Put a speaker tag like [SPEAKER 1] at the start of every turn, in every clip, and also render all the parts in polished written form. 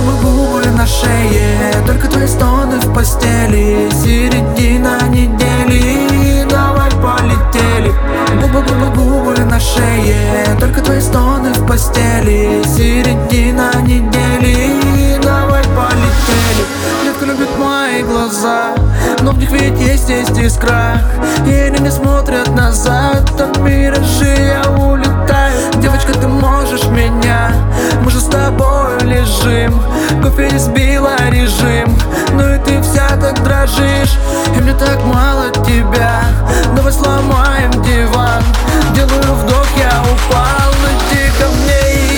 [SPEAKER 1] Губы на шее, только твои стоны в постели. Середина недели, давай полетели. Губы на шее, только твои стоны в постели. Середина недели, давай полетели. Детка любит мои глаза, но в них ведь есть искра, и они не смотрят назад. От миражи я улетаю. Девочка, ты можешь меня, мы же с тобой лежим. Кофе избила режим, ну и ты вся так дрожишь. И мне так мало тебя, давай сломаем диван. Делаю вдох, я упал, иди ко мне,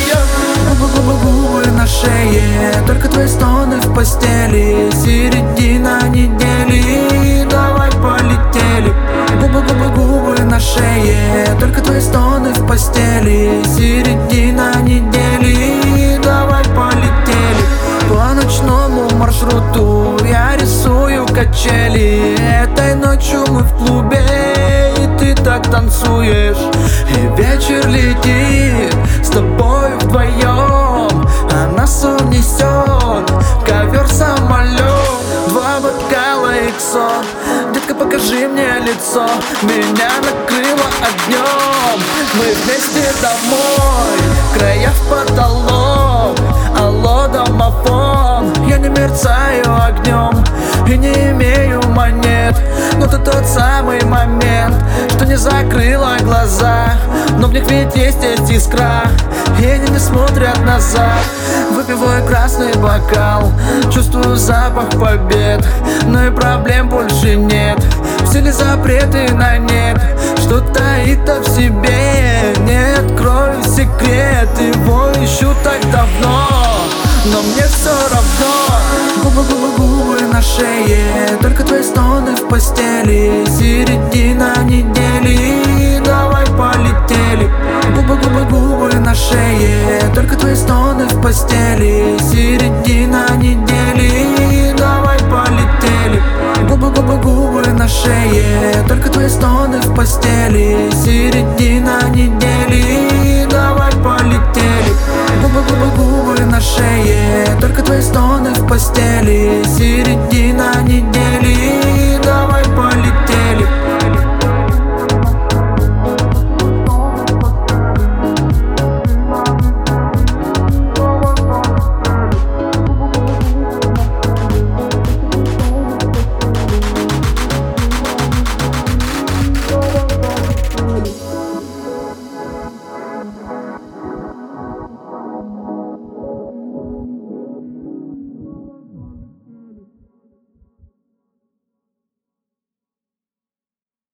[SPEAKER 1] Губы на шее, только твои стоны в постели. Середина недели, давай полетели. Губы на шее, только твои стоны в постели. Середина недели, давай полетели. По ночному маршруту я рисую качели. Этой ночью мы в клубе, и ты так танцуешь. И вечер летит с тобой вдвоем, а нас унесет ковер-самолет. Два бокала иксо, детка, покажи мне лицо. Меня накрыло огнем, мы вместе домой. Края в потолок, алло, домофон. Я не мерцаю огнем и не имею монет, но это тот самый момент, что не закрыла глаза, но в них ведь есть искра, и они не смотрят назад. Выпиваю красный бокал, чувствую запах побед, но и проблем больше нет. Все ли запреты на нет, что таит-то в себе? Не открою секрет, его ищу так давно, но мне все равно. Губы на шее, только твои стоны в постели. Середина недели, давай полетели. Губы на шее, только твои стоны в постели. Середина недели, давай полетели. Губы на шее, только твои стоны в постели. Середина недели, давай